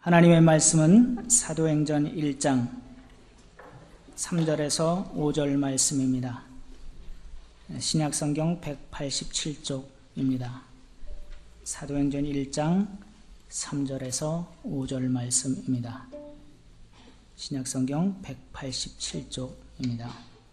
하나님의 말씀은 사도행전 1장 3절에서 5절 말씀입니다. 신약성경 187쪽입니다. 사도행전 1장 3절에서 5절 말씀입니다. 신약성경 187쪽입니다.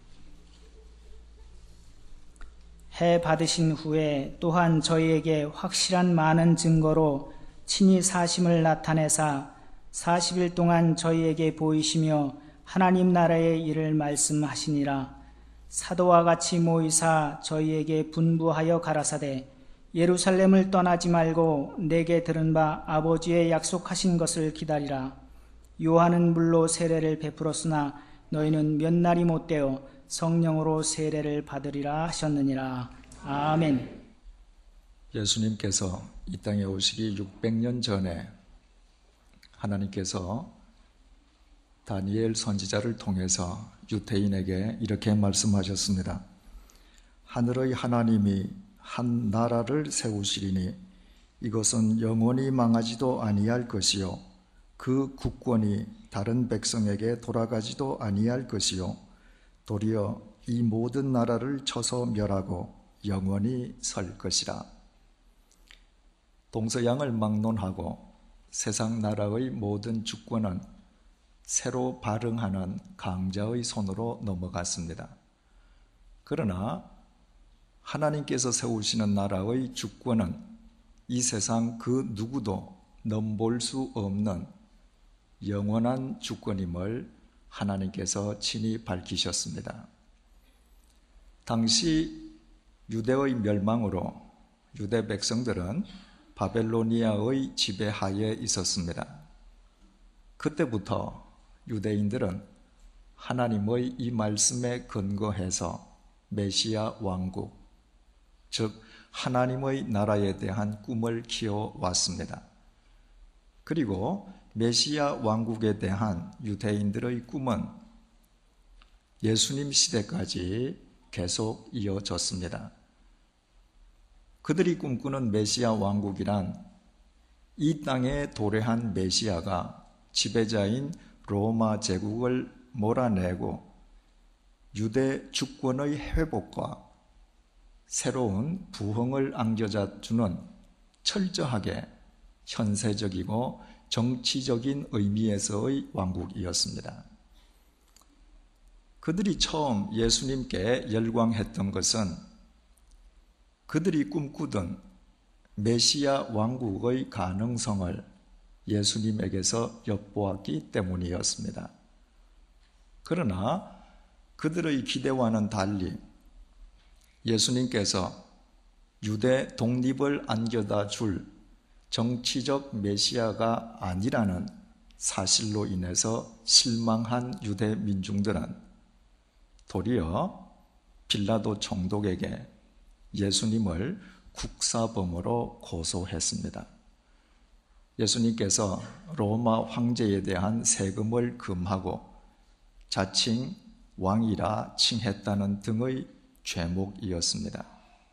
해 받으신 후에 또한 저희에게 확실한 많은 증거로 친히 사심을 나타내사 40일 동안 저희에게 보이시며 하나님 나라의 일을 말씀하시니라. 사도와 같이 모이사 저희에게 분부하여 가라사대 예루살렘을 떠나지 말고 내게 들은 바 아버지의 약속하신 것을 기다리라. 요한은 물로 세례를 베풀었으나 너희는 몇 날이 못되어 성령으로 세례를 받으리라 하셨느니라. 아멘. 예수님께서 이 땅에 오시기 600년 전에 하나님께서 다니엘 선지자를 통해서 유대인에게 이렇게 말씀하셨습니다. 하늘의 하나님이 한 나라를 세우시리니 이것은 영원히 망하지도 아니할 것이요 그 국권이 다른 백성에게 돌아가지도 아니할 것이요 도리어 이 모든 나라를 쳐서 멸하고 영원히 설 것이라. 동서양을 막론하고 세상 나라의 모든 주권은 새로 발흥하는 강자의 손으로 넘어갔습니다. 그러나 하나님께서 세우시는 나라의 주권은 이 세상 그 누구도 넘볼 수 없는 영원한 주권임을 하나님께서 친히 밝히셨습니다. 당시 유대의 멸망으로 유대 백성들은 바벨로니아의 지배하에 있었습니다. 그때부터 유대인들은 하나님의 이 말씀에 근거해서 메시아 왕국, 즉 하나님의 나라에 대한 꿈을 키워왔습니다. 그리고 메시아 왕국에 대한 유대인들의 꿈은 예수님 시대까지 계속 이어졌습니다. 그들이 꿈꾸는 메시아 왕국이란 이 땅에 도래한 메시아가 지배자인 로마 제국을 몰아내고 유대 주권의 회복과 새로운 부흥을 안겨주는 철저하게 현세적이고 정치적인 의미에서의 왕국이었습니다. 그들이 처음 예수님께 열광했던 것은 그들이 꿈꾸던 메시아 왕국의 가능성을 예수님에게서 엿보았기 때문이었습니다. 그러나 그들의 기대와는 달리 예수님께서 유대 독립을 안겨다 줄 정치적 메시아가 아니라는 사실로 인해서 실망한 유대 민중들은 도리어 빌라도 총독에게 예수님을 국사범으로 고소했습니다. 예수님께서 로마 황제에 대한 세금을 금하고 자칭 왕이라 칭했다는 등의 죄목이었습니다.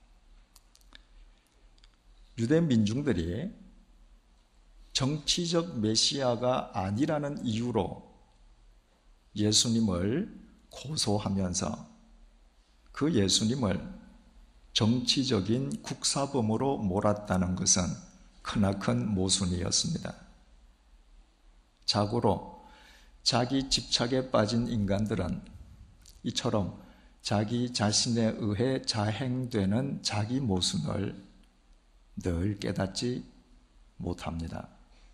유대 민중들이 정치적 메시아가 아니라는 이유로 예수님을 고소하면서 그 예수님을 정치적인 국사범으로 몰았다는 것은 크나큰 모순이었습니다. 자고로 자기 집착에 빠진 인간들은 이처럼 자기 자신에 의해 자행되는 자기 모순을 늘 깨닫지 못합니다.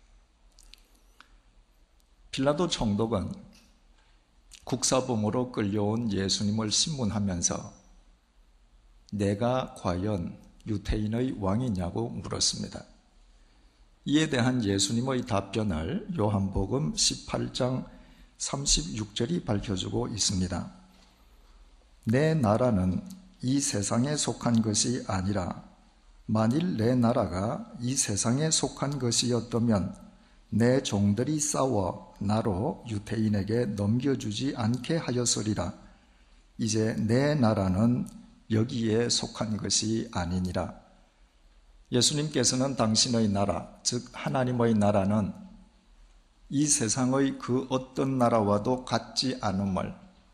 빌라도 총독은 국사범으로 끌려온 예수님을 신문하면서 내가 과연 유대인의 왕이냐고 물었습니다. 이에 대한 예수님의 답변을 요한복음 18장 36절이 밝혀주고 있습니다. 내 나라는 이 세상에 속한 것이 아니라 만일 내 나라가 이 세상에 속한 것이었다면 내 종들이 싸워 나로 유대인에게 넘겨주지 않게 하였으리라. 이제 내 나라는 여기에 속한 것이 아니니라. 예수님께서는 당신의 나라, 즉 하나님의 나라는 이 세상의 그 어떤 나라와도 같지 않음을,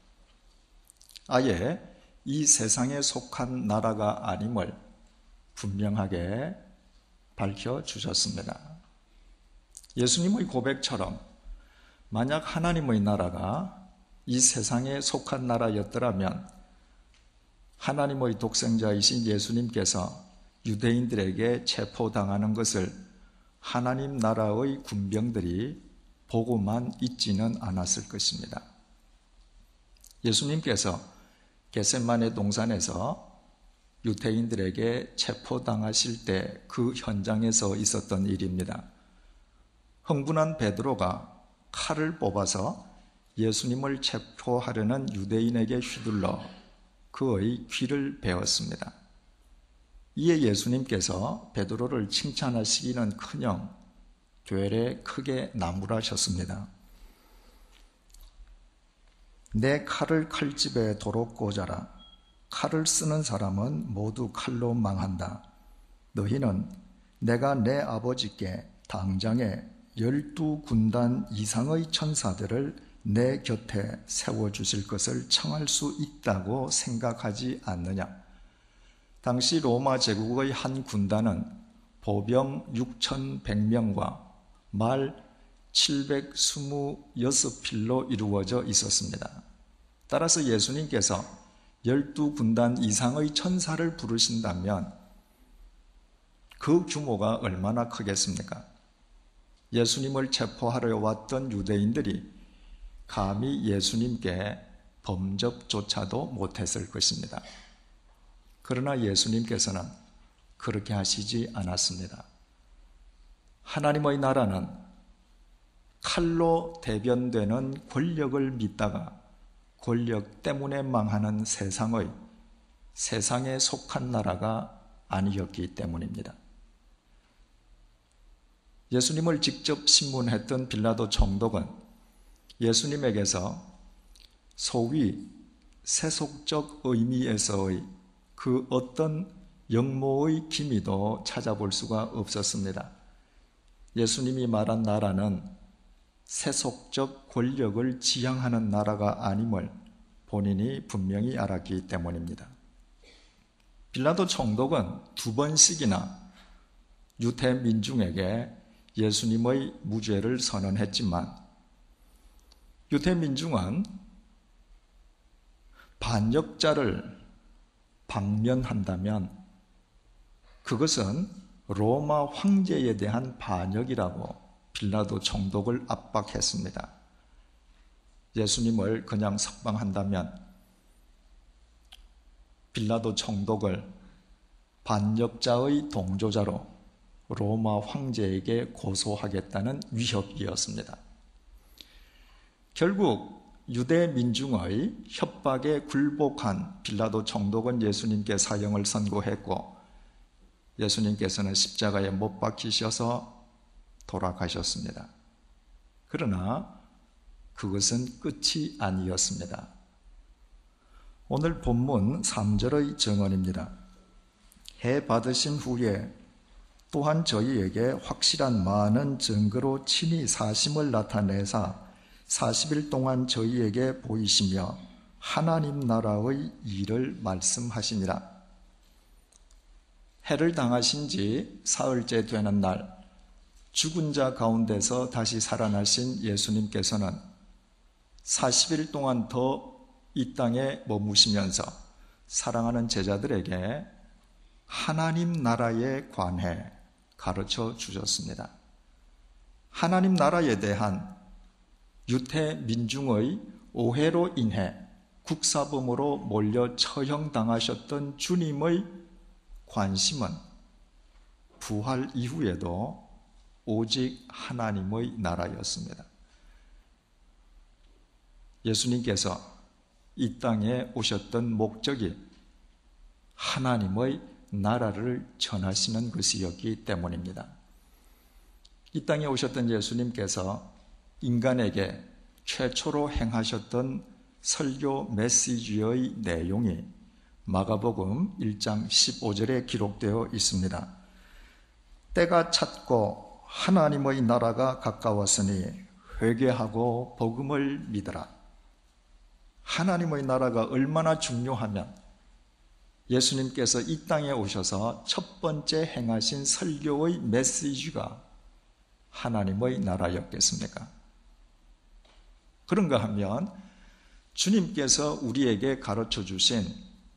아예 이 세상에 속한 나라가 아님을 분명하게 밝혀주셨습니다. 예수님의 고백처럼 만약 하나님의 나라가 이 세상에 속한 나라였더라면 하나님의 독생자이신 예수님께서 유대인들에게 체포당하는 것을 하나님 나라의 군병들이 보고만 있지는 않았을 것입니다. 예수님께서 겟세마네 동산에서 유대인들에게 체포당하실 때 그 현장에서 있었던 일입니다. 흥분한 베드로가 칼을 뽑아서 예수님을 체포하려는 유대인에게 휘둘러 그의 귀를 베었습니다. 이에 예수님께서 베드로를 칭찬하시기는커녕 되레 크게 나무라셨습니다. 내 칼을 칼집에 도로 꽂아라. 칼을 쓰는 사람은 모두 칼로 망한다. 너희는 내가 내 아버지께 당장에 12군단 이상의 천사들을 내 곁에 세워주실 것을 청할 수 있다고 생각하지 않느냐? 당시 로마 제국의 한 군단은 보병 6,100명과 말 726필로 이루어져 있었습니다. 따라서 예수님께서 12군단 이상의 천사를 부르신다면 그 규모가 얼마나 크겠습니까? 예수님을 체포하러 왔던 유대인들이 감히 예수님께 범접조차도 못했을 것입니다. 그러나 예수님께서는 그렇게 하시지 않았습니다. 하나님의 나라는 칼로 대변되는 권력을 믿다가 권력 때문에 망하는 세상에 속한 나라가 아니었기 때문입니다. 예수님을 직접 신문했던 빌라도 총독은 예수님에게서 소위 세속적 의미에서의 그 어떤 영모의 기미도 찾아볼 수가 없었습니다. 예수님이 말한 나라는 세속적 권력을 지향하는 나라가 아님을 본인이 분명히 알았기 때문입니다. 빌라도 총독은 2번씩이나 유대 민중에게 예수님의 무죄를 선언했지만 유대 민중은 반역자를 방면한다면 그것은 로마 황제에 대한 반역이라고 빌라도 총독을 압박했습니다. 예수님을 그냥 석방한다면 빌라도 총독을 반역자의 동조자로 로마 황제에게 고소하겠다는 위협이었습니다. 결국 유대 민중의 협박에 굴복한 빌라도 총독은 예수님께 사형을 선고했고 예수님께서는 십자가에 못 박히셔서 돌아가셨습니다. 그러나 그것은 끝이 아니었습니다. 오늘 본문 3절의 증언입니다. 해 받으신 후에 또한 저희에게 확실한 많은 증거로 친히 사심을 나타내사 40일 동안 저희에게 보이시며 하나님 나라의 일을 말씀하시니라. 해를 당하신 지 사흘째 되는 날 죽은 자 가운데서 다시 살아나신 예수님께서는 40일 동안 더 이 땅에 머무시면서 사랑하는 제자들에게 하나님 나라에 관해 가르쳐 주셨습니다. 하나님 나라에 대한 유대 민중의 오해로 인해 국사범으로 몰려 처형당하셨던 주님의 관심은 부활 이후에도 오직 하나님의 나라였습니다. 예수님께서 이 땅에 오셨던 목적이 하나님의 나라를 전하시는 것이었기 때문입니다. 이 땅에 오셨던 예수님께서 인간에게 최초로 행하셨던 설교 메시지의 내용이 마가복음 1장 15절에 기록되어 있습니다. 때가 찼고 하나님의 나라가 가까웠으니 회개하고 복음을 믿어라. 하나님의 나라가 얼마나 중요하면 예수님께서 이 땅에 오셔서 첫 번째 행하신 설교의 메시지가 하나님의 나라였겠습니까? 그런가 하면 주님께서 우리에게 가르쳐 주신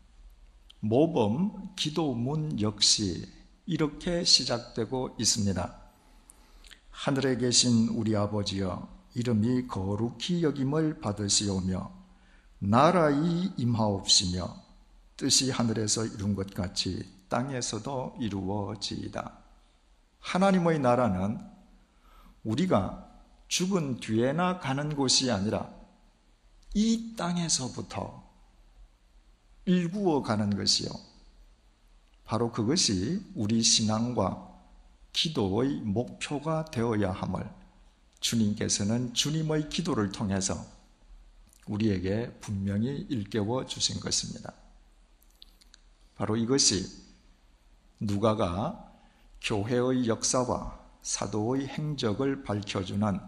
모범 기도문 역시 이렇게 시작되고 있습니다. 하늘에 계신 우리 아버지여, 이름이 거룩히 여김을 받으시오며 나라의 임하옵시며 뜻이 하늘에서 이룬 것 같이 땅에서도 이루어지이다. 하나님의 나라는 우리가 죽은 뒤에나 가는 곳이 아니라 이 땅에서부터 일구어 가는 것이요, 바로 그것이 우리 신앙과 기도의 목표가 되어야 함을 주님께서는 주님의 기도를 통해서 우리에게 분명히 일깨워 주신 것입니다. 바로 이것이 누가가 교회의 역사와 사도의 행적을 밝혀주는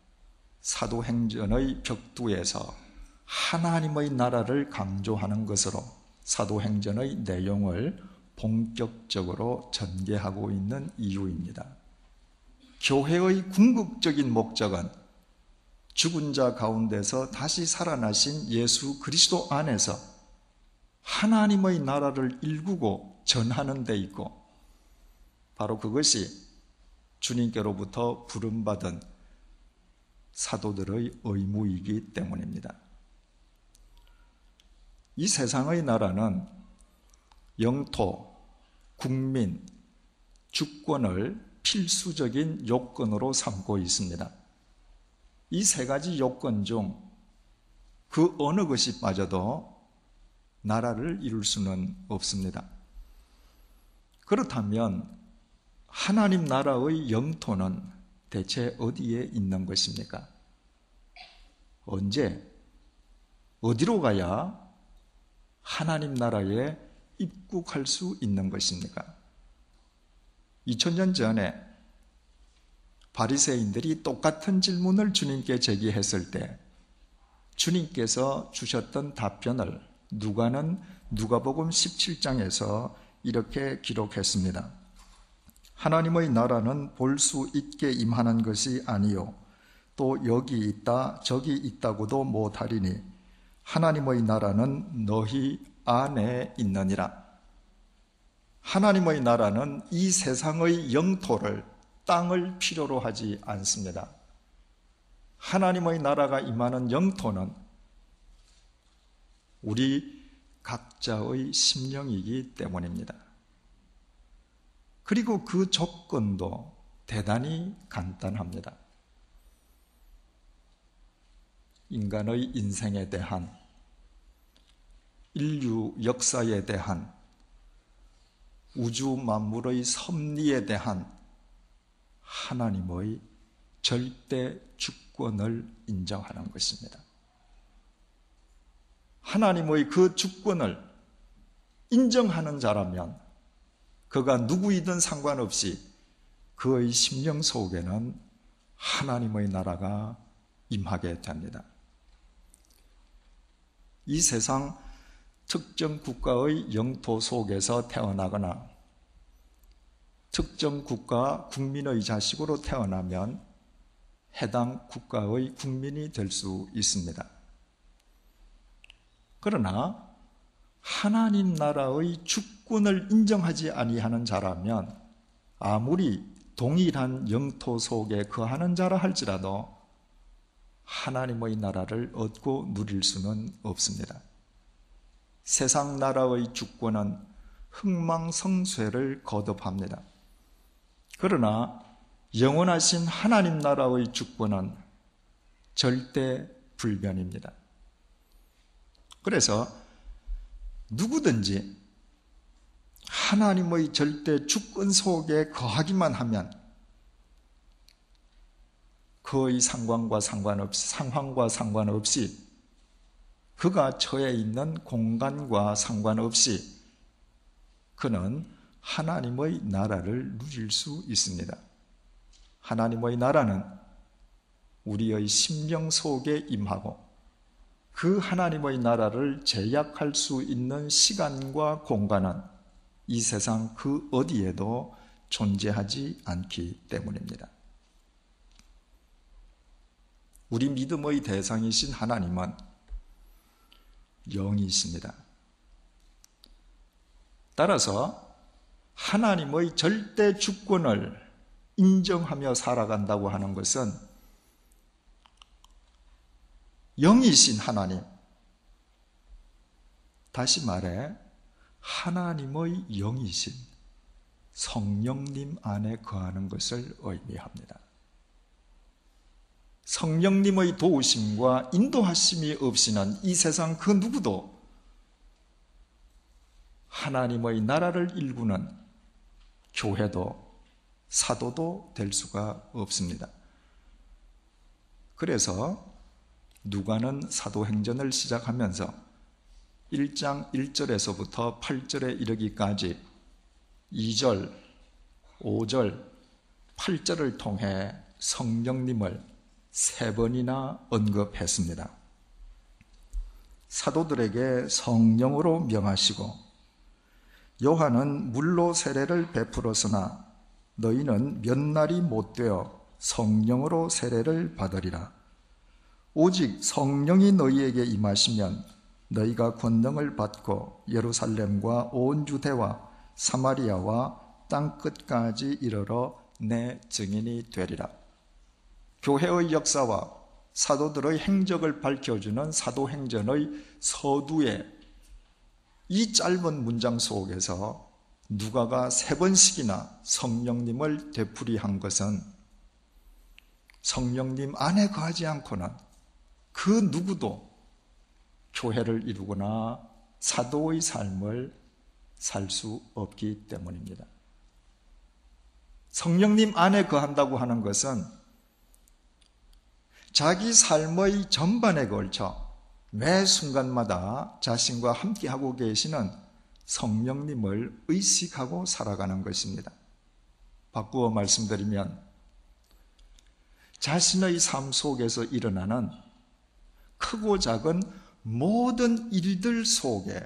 사도행전의 벽두에서 하나님의 나라를 강조하는 것으로 사도행전의 내용을 본격적으로 전개하고 있는 이유입니다. 교회의 궁극적인 목적은 죽은 자 가운데서 다시 살아나신 예수 그리스도 안에서 하나님의 나라를 일구고 전하는 데 있고, 바로 그것이 주님께로부터 부름받은 사도들의 의무이기 때문입니다. 이 세상의 나라는 영토, 국민, 주권을 필수적인 요건으로 삼고 있습니다. 이 세 가지 요건 중 그 어느 것이 빠져도 나라를 이룰 수는 없습니다. 그렇다면 하나님 나라의 영토는 대체 어디에 있는 것입니까? 언제, 어디로 가야 하나님 나라에 입국할 수 있는 것입니까? 2000년 전에 바리새인들이 똑같은 질문을 주님께 제기했을 때 주님께서 주셨던 답변을 누가는 누가복음 17장에서 이렇게 기록했습니다. 하나님의 나라는 볼 수 있게 임하는 것이 아니요 또 여기 있다 저기 있다고도 못하리니 하나님의 나라는 너희 안에 있느니라. 하나님의 나라는 이 세상의 영토를, 땅을 필요로 하지 않습니다. 하나님의 나라가 임하는 영토는 우리 각자의 심령이기 때문입니다. 그리고 그 조건도 대단히 간단합니다. 인간의 인생에 대한, 인류 역사에 대한, 우주 만물의 섭리에 대한 하나님의 절대 주권을 인정하는 것입니다. 하나님의 그 주권을 인정하는 자라면 그가 누구이든 상관없이 그의 심령 속에는 하나님의 나라가 임하게 됩니다. 이 세상 특정 국가의 영토 속에서 태어나거나 특정 국가 국민의 자식으로 태어나면 해당 국가의 국민이 될 수 있습니다. 그러나 하나님 나라의 주권을 인정하지 아니하는 자라면 아무리 동일한 영토 속에 거하는 자라 할지라도 하나님의 나라를 얻고 누릴 수는 없습니다. 세상 나라의 주권은 흥망성쇠를 거듭합니다. 그러나 영원하신 하나님 나라의 주권은 절대 불변입니다. 그래서 누구든지 하나님의 절대 주권 속에 거하기만 하면 그의 상황과 상관없이 그가 처해 있는 공간과 상관없이 그는 하나님의 나라를 누릴 수 있습니다. 하나님의 나라는 우리의 심령 속에 임하고 그 하나님의 나라를 제약할 수 있는 시간과 공간은 이 세상 그 어디에도 존재하지 않기 때문입니다. 우리 믿음의 대상이신 하나님은 영이십니다. 따라서 하나님의 절대 주권을 인정하며 살아간다고 하는 것은 영이신 하나님, 다시 말해 하나님의 영이신 성령님 안에 거하는 것을 의미합니다. 성령님의 도우심과 인도하심이 없이는 이 세상 그 누구도 하나님의 나라를 일구는 교회도 사도도 될 수가 없습니다. 그래서 누가는 사도행전을 시작하면서 1장 1절에서부터 8절에 이르기까지 2절, 5절, 8절을 통해 성령님을 3번이나 언급했습니다. 사도들에게 성령으로 명하시고 요한은 물로 세례를 베풀었으나 너희는 몇 날이 못되어 성령으로 세례를 받으리라. 오직 성령이 너희에게 임하시면 너희가 권능을 받고 예루살렘과 온 유대와 사마리아와 땅끝까지 이르러 내 증인이 되리라. 교회의 역사와 사도들의 행적을 밝혀주는 사도행전의 서두에 이 짧은 문장 속에서 누가가 3번씩이나 성령님을 되풀이한 것은 성령님 안에 거하지 않고는 그 누구도 교회를 이루거나 사도의 삶을 살 수 없기 때문입니다. 성령님 안에 거한다고 하는 것은 자기 삶의 전반에 걸쳐 매 순간마다 자신과 함께하고 계시는 성령님을 의식하고 살아가는 것입니다. 바꾸어 말씀드리면 자신의 삶 속에서 일어나는 크고 작은 모든 일들 속에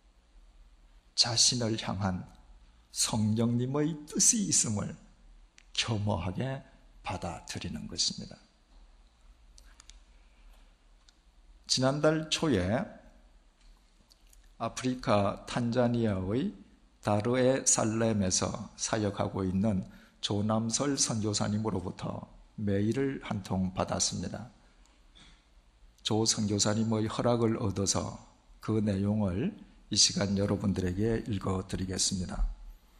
자신을 향한 성령님의 뜻이 있음을 겸허하게 받아들이는 것입니다. 지난달 초에 아프리카 탄자니아의 다르에살렘에서 사역하고 있는 조남설 선교사님으로부터 메일을 한 통 받았습니다. 조 선교사님의 허락을 얻어서 그 내용을 이 시간 여러분들에게 읽어드리겠습니다.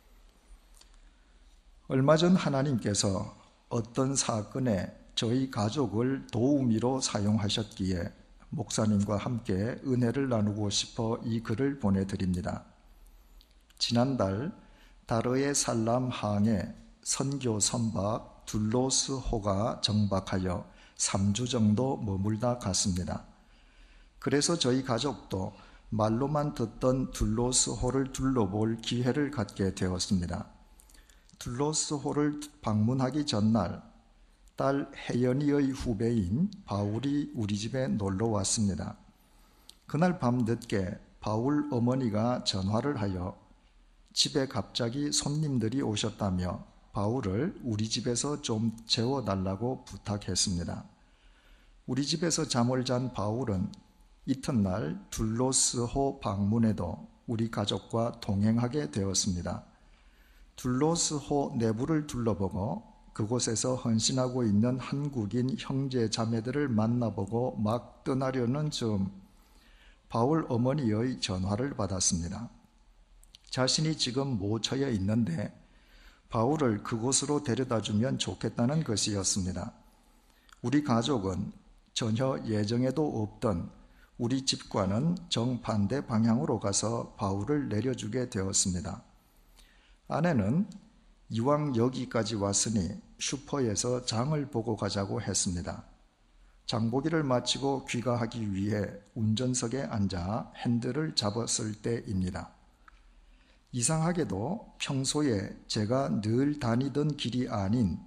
얼마 전 하나님께서 어떤 사건에 저희 가족을 도우미로 사용하셨기에 목사님과 함께 은혜를 나누고 싶어 이 글을 보내드립니다. 지난달 다르에살람 항에 선교 선박 둘로스호가 정박하여 3주 정도 머물다 갔습니다. 그래서 저희 가족도 말로만 듣던 둘로스호를 둘러볼 기회를 갖게 되었습니다. 둘로스호를 방문하기 전날 딸 혜연이의 후배인 바울이 우리 집에 놀러 왔습니다. 그날 밤 늦게 바울 어머니가 전화를 하여 집에 갑자기 손님들이 오셨다며 바울을 우리 집에서 좀 재워달라고 부탁했습니다. 우리 집에서 잠을 잔 바울은 이튿날 둘로스호 방문에도 우리 가족과 동행하게 되었습니다. 둘로스호 내부를 둘러보고 그곳에서 헌신하고 있는 한국인 형제 자매들을 만나보고 막 떠나려는 즈음 바울 어머니의 전화를 받았습니다. 자신이 지금 모처에 있는데 바울을 그곳으로 데려다주면 좋겠다는 것이었습니다. 우리 가족은 전혀 예정에도 없던 우리 집과는 정반대 방향으로 가서 바울을 내려주게 되었습니다. 아내는 이왕 여기까지 왔으니 슈퍼에서 장을 보고 가자고 했습니다. 장보기를 마치고 귀가하기 위해 운전석에 앉아 핸들을 잡았을 때입니다. 이상하게도 평소에 제가 늘 다니던 길이 아닌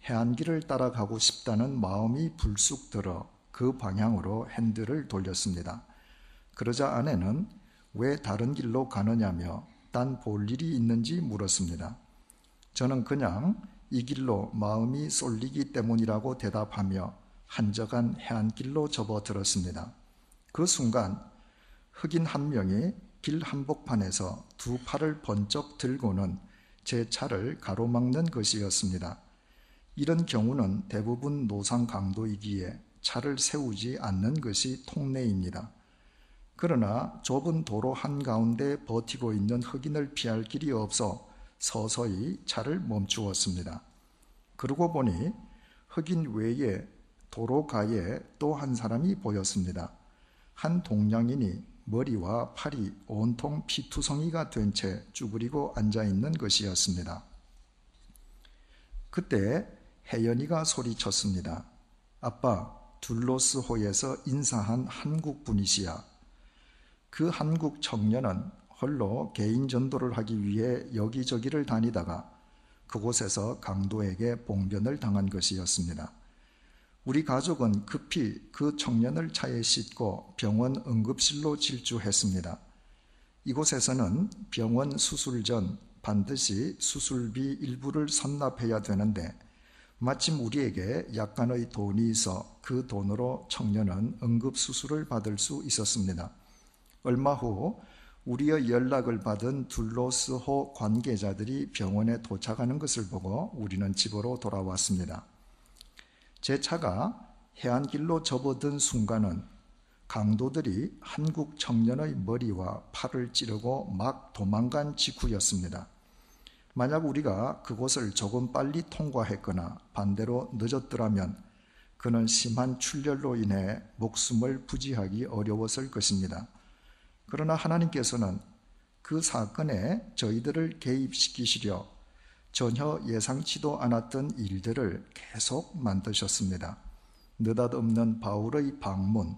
해안길을 따라가고 싶다는 마음이 불쑥 들어 그 방향으로 핸들을 돌렸습니다. 그러자 아내는 왜 다른 길로 가느냐며 딴 볼 일이 있는지 물었습니다. 저는 그냥 이 길로 마음이 쏠리기 때문이라고 대답하며 한적한 해안길로 접어들었습니다. 그 순간 흑인 한 명이 길 한복판에서 두 팔을 번쩍 들고는 제 차를 가로막는 것이었습니다. 이런 경우는 대부분 노상 강도이기에 차를 세우지 않는 것이 통례입니다. 그러나 좁은 도로 한가운데 버티고 있는 흑인을 피할 길이 없어 서서히 차를 멈추었습니다. 그러고 보니 흑인 외에 도로가에 또 한 사람이 보였습니다. 한 동양인이 머리와 팔이 온통 피투성이가 된 채 쭈그리고 앉아있는 것이었습니다. 그때 혜연이가 소리쳤습니다. 아빠, 둘로스호에서 인사한 한국 분이시야. 그 한국 청년은 홀로 개인 전도를 하기 위해 여기저기를 다니다가 그곳에서 강도에게 봉변을 당한 것이었습니다. 우리 가족은 급히 그 청년을 차에 싣고 병원 응급실로 질주했습니다. 이곳에서는 병원 수술 전 반드시 수술비 일부를 선납해야 되는데 마침 우리에게 약간의 돈이 있어 그 돈으로 청년은 응급수술을 받을 수 있었습니다. 얼마 후 우리의 연락을 받은 둘로스호 관계자들이 병원에 도착하는 것을 보고 우리는 집으로 돌아왔습니다. 제 차가 해안길로 접어든 순간은 강도들이 한국 청년의 머리와 팔을 찌르고 막 도망간 직후였습니다. 만약 우리가 그곳을 조금 빨리 통과했거나 반대로 늦었더라면 그는 심한 출혈로 인해 목숨을 부지하기 어려웠을 것입니다. 그러나 하나님께서는 그 사건에 저희들을 개입시키시려 전혀 예상치도 않았던 일들을 계속 만드셨습니다. 느닷없는 바울의 방문,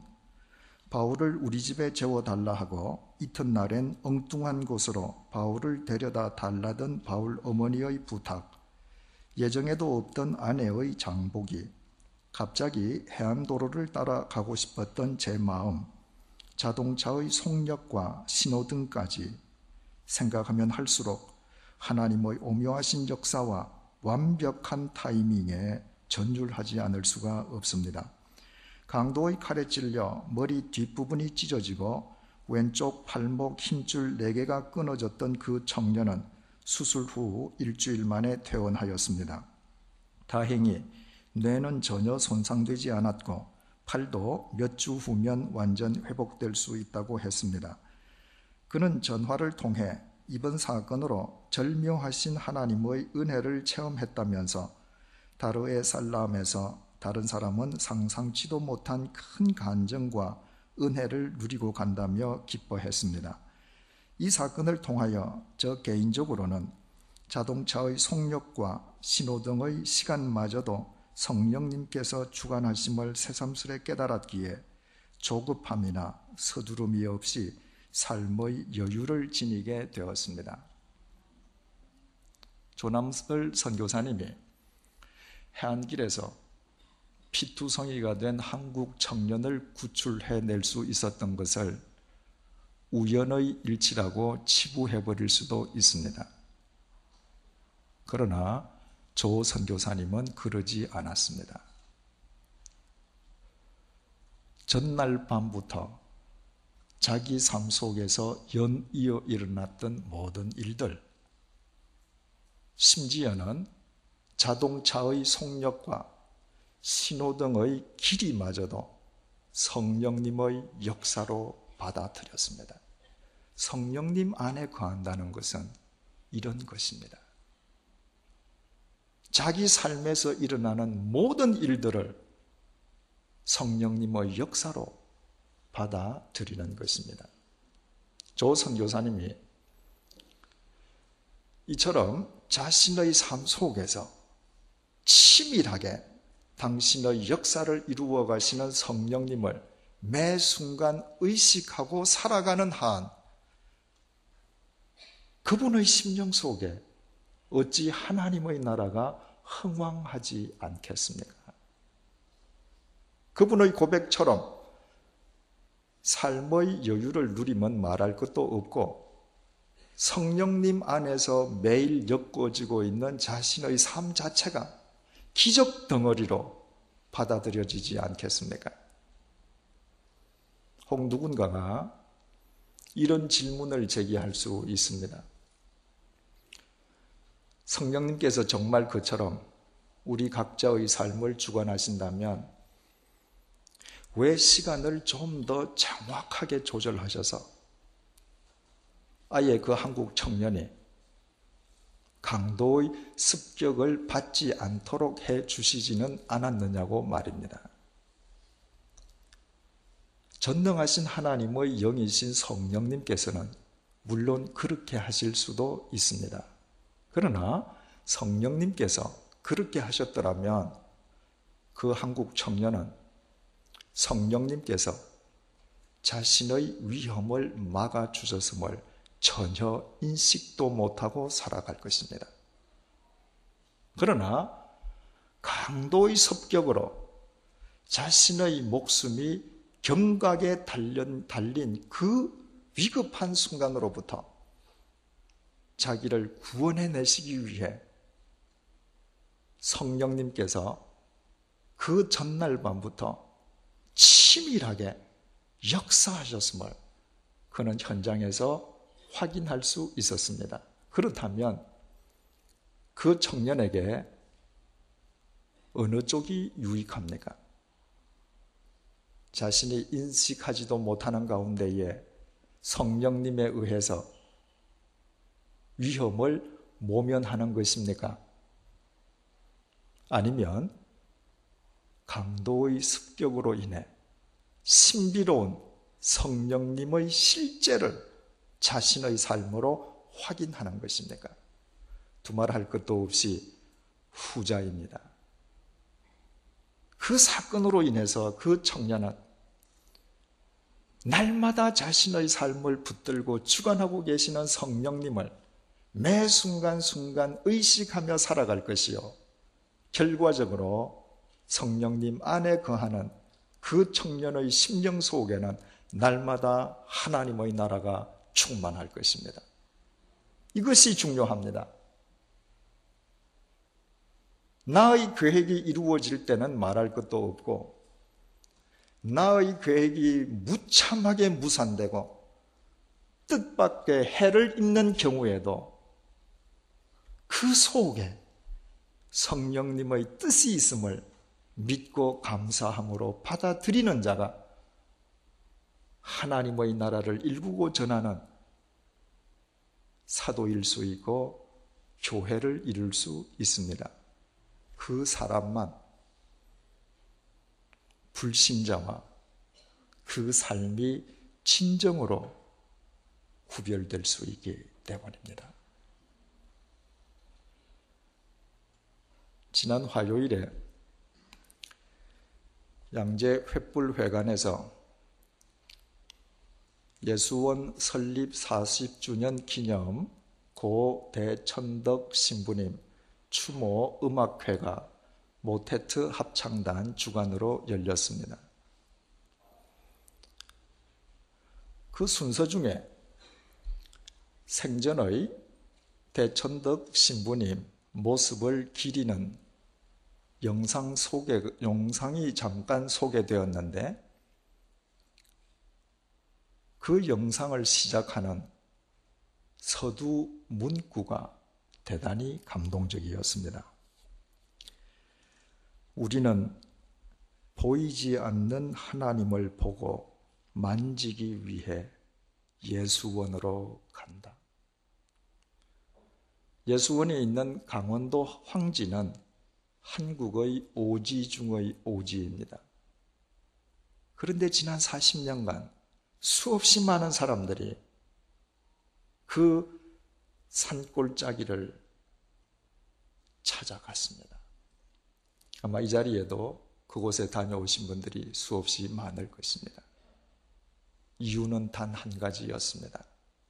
바울을 우리 집에 재워달라 하고 이튿날엔 엉뚱한 곳으로 바울을 데려다 달라던 바울 어머니의 부탁, 예정에도 없던 아내의 장보기, 갑자기 해안도로를 따라가고 싶었던 제 마음, 자동차의 속력과 신호등까지 생각하면 할수록 하나님의 오묘하신 역사와 완벽한 타이밍에 전율하지 않을 수가 없습니다. 강도의 칼에 찔려 머리 뒷부분이 찢어지고 왼쪽 팔목 힘줄 4개가 끊어졌던 그 청년은 수술 후 일주일 만에 퇴원하였습니다. 다행히 뇌는 전혀 손상되지 않았고 팔도 몇 주 후면 완전 회복될 수 있다고 했습니다. 그는 전화를 통해 이번 사건으로 절묘하신 하나님의 은혜를 체험했다면서 다르에살람에서 다른 사람은 상상치도 못한 큰 간증과 은혜를 누리고 간다며 기뻐했습니다. 이 사건을 통하여 저 개인적으로는 자동차의 속력과 신호등의 시간마저도 성령님께서 주관하심을 새삼스레 깨달았기에 조급함이나 서두름이 없이 삶의 여유를 지니게 되었습니다. 조남설 선교사님이 해안길에서 피투성이가 된 한국 청년을 구출해낼 수 있었던 것을 우연의 일치라고 치부해버릴 수도 있습니다. 그러나 조 선교사님은 그러지 않았습니다. 전날 밤부터 자기 삶 속에서 연이어 일어났던 모든 일들, 심지어는 자동차의 속력과 신호등의 길이마저도 성령님의 역사로 받아들였습니다. 성령님 안에 거한다는 것은 이런 것입니다. 자기 삶에서 일어나는 모든 일들을 성령님의 역사로 받아들이는 것입니다. 조 선교사님이 이처럼 자신의 삶 속에서 치밀하게 당신의 역사를 이루어 가시는 성령님을 매 순간 의식하고 살아가는 한 그분의 심령 속에 어찌 하나님의 나라가 흥왕하지 않겠습니까? 그분의 고백처럼 삶의 여유를 누리면 말할 것도 없고 성령님 안에서 매일 엮어지고 있는 자신의 삶 자체가 기적 덩어리로 받아들여지지 않겠습니까? 혹 누군가가 이런 질문을 제기할 수 있습니다. 성령님께서 정말 그처럼 우리 각자의 삶을 주관하신다면 왜 시간을 좀 더 정확하게 조절하셔서 아예 그 한국 청년이 강도의 습격을 받지 않도록 해 주시지는 않았느냐고 말입니다. 전능하신 하나님의 영이신 성령님께서는 물론 그렇게 하실 수도 있습니다. 그러나 성령님께서 그렇게 하셨더라면 그 한국 청년은 성령님께서 자신의 위험을 막아주셨음을 전혀 인식도 못하고 살아갈 것입니다. 그러나 강도의 습격으로 자신의 목숨이 경각에 달린 그 위급한 순간으로부터 자기를 구원해내시기 위해 성령님께서 그 전날 밤부터 치밀하게 역사하셨음을 그는 현장에서 확인할 수 있었습니다. 그렇다면 그 청년에게 어느 쪽이 유익합니까? 자신이 인식하지도 못하는 가운데에 성령님에 의해서 위험을 모면하는 것입니까? 아니면 강도의 습격으로 인해 신비로운 성령님의 실제를 자신의 삶으로 확인하는 것입니까? 두말할 것도 없이 후자입니다. 그 사건으로 인해서 그 청년은 날마다 자신의 삶을 붙들고 주관하고 계시는 성령님을 매 순간순간 의식하며 살아갈 것이요, 결과적으로 성령님 안에 거하는 그 청년의 심령 속에는 날마다 하나님의 나라가 충만할 것입니다. 이것이 중요합니다. 나의 계획이 이루어질 때는 말할 것도 없고, 나의 계획이 무참하게 무산되고 뜻밖의 해를 입는 경우에도 그 속에 성령님의 뜻이 있음을 믿고 감사함으로 받아들이는 자가 하나님의 나라를 일구고 전하는 사도일 수 있고 교회를 이룰 수 있습니다. 그 사람만 불신자와 그 삶이 진정으로 구별될 수 있기 때문입니다. 지난 화요일에 양재 횃불회관에서 예수원 설립 40주년 기념 고 대천덕 신부님 추모 음악회가 모테트 합창단 주관으로 열렸습니다. 그 순서 중에 생전의 대천덕 신부님 모습을 기리는 영상이 잠깐 소개되었는데, 그 영상을 시작하는 서두 문구가 대단히 감동적이었습니다. 우리는 보이지 않는 하나님을 보고 만지기 위해 예수원으로 간다. 예수원에 있는 강원도 황지는 한국의 오지 중의 오지입니다. 그런데 지난 40년간 수없이 많은 사람들이 그 산골짜기를 찾아갔습니다. 아마 이 자리에도 그곳에 다녀오신 분들이 수없이 많을 것입니다. 이유는 단 한 가지였습니다.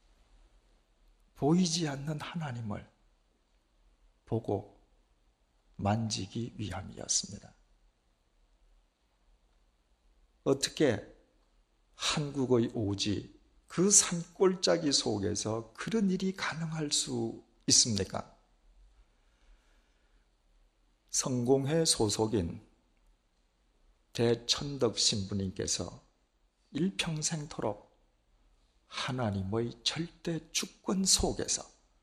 보이지 않는 하나님을 보고 만지기 위함이었습니다. 어떻게 한국의 오지 그 산골짜기 속에서 그런 일이 가능할 수 있습니까? 성공회 소속인 대천덕 신부님께서 일평생토록 하나님의 절대 주권 속에서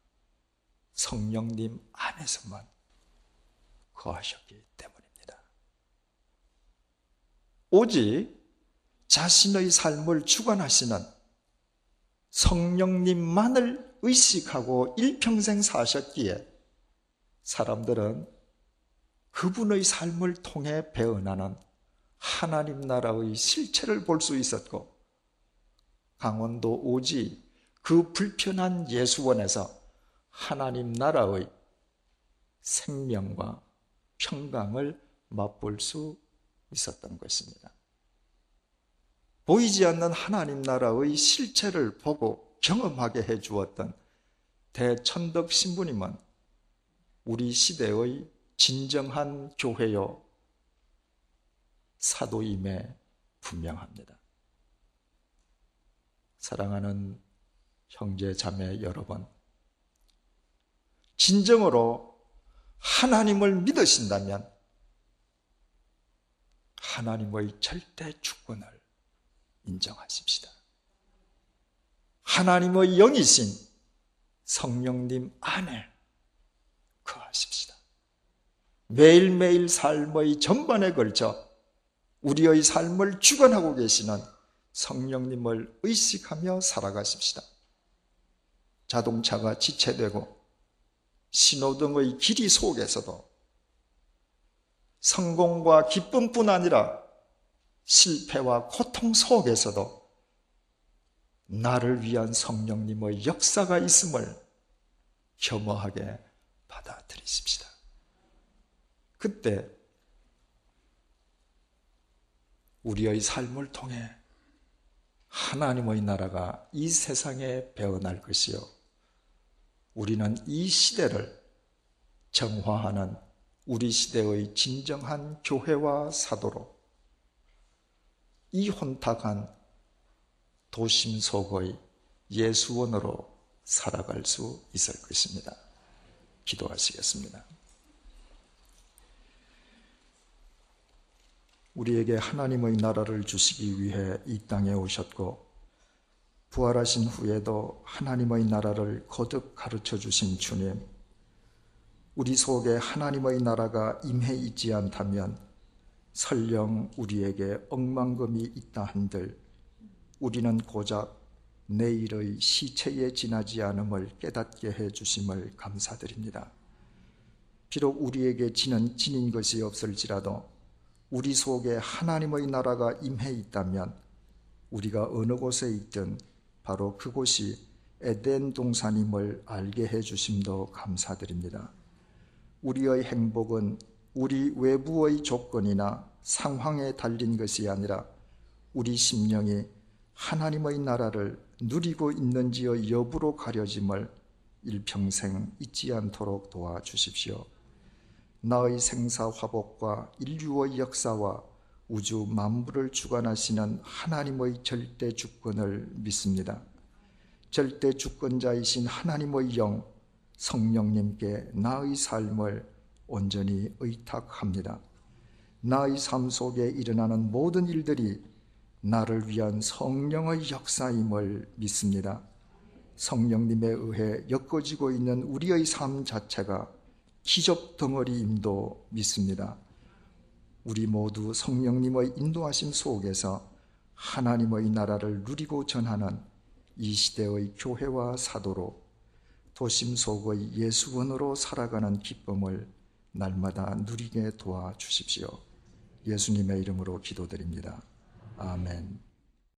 성령님 안에서만 거하셨기 때문입니다. 오직 자신의 삶을 주관하시는 성령님만을 의식하고 일평생 사셨기에 사람들은 그분의 삶을 통해 배어나는 하나님 나라의 실체를 볼 수 있었고, 강원도 오지 그 불편한 예수원에서 하나님 나라의 생명과 평강을 맛볼 수 있었던 것입니다. 보이지 않는 하나님 나라의 실체를 보고 경험하게 해주었던 대천덕 신부님은 우리 시대의 진정한 교회요 사도임에 분명합니다. 사랑하는 형제 자매 여러분, 진정으로 하나님을 믿으신다면 하나님의 절대 주권을 인정하십시다. 하나님의 영이신 성령님 안에 거하십시다. 매일매일 삶의 전반에 걸쳐 우리의 삶을 주관하고 계시는 성령님을 의식하며 살아가십시다. 자동차가 지체되고 신호등의 길이 속에서도 성공과 기쁨뿐 아니라 실패와 고통 속에서도 나를 위한 성령님의 역사가 있음을 겸허하게 받아들이십시다. 그때 우리의 삶을 통해 하나님의 나라가 이 세상에 배어날 것이요, 우리는 이 시대를 정화하는 우리 시대의 진정한 교회와 사도로 이 혼탁한 도심 속의 예수원으로 살아갈 수 있을 것입니다. 기도하시겠습니다. 우리에게 하나님의 나라를 주시기 위해 이 땅에 오셨고 부활하신 후에도 하나님의 나라를 거듭 가르쳐 주신 주님, 우리 속에 하나님의 나라가 임해 있지 않다면 설령 우리에게 억만금이 있다 한들 우리는 고작 내일의 시체에 지나지 않음을 깨닫게 해 주심을 감사드립니다. 비록 우리에게 지닌 것이 없을지라도 우리 속에 하나님의 나라가 임해 있다면 우리가 어느 곳에 있든 바로 그곳이 에덴 동산임을 알게 해 주심도 감사드립니다. 우리의 행복은 우리 외부의 조건이나 상황에 달린 것이 아니라 우리 심령이 하나님의 나라를 누리고 있는지의 여부로 가려짐을 일평생 잊지 않도록 도와주십시오. 나의 생사화복과 인류의 역사와 우주 만물을 주관하시는 하나님의 절대 주권을 믿습니다. 절대 주권자이신 하나님의 영 성령님께 나의 삶을 온전히 의탁합니다. 나의 삶 속에 일어나는 모든 일들이 나를 위한 성령의 역사임을 믿습니다. 성령님에 의해 엮어지고 있는 우리의 삶 자체가 기적 덩어리임도 믿습니다. 우리 모두 성령님의 인도하심 속에서 하나님의 나라를 누리고 전하는 이 시대의 교회와 사도로 도심 속의 예수원으로 살아가는 기쁨을 날마다 누리게 도와주십시오. 예수님의 이름으로 기도드립니다. 아멘.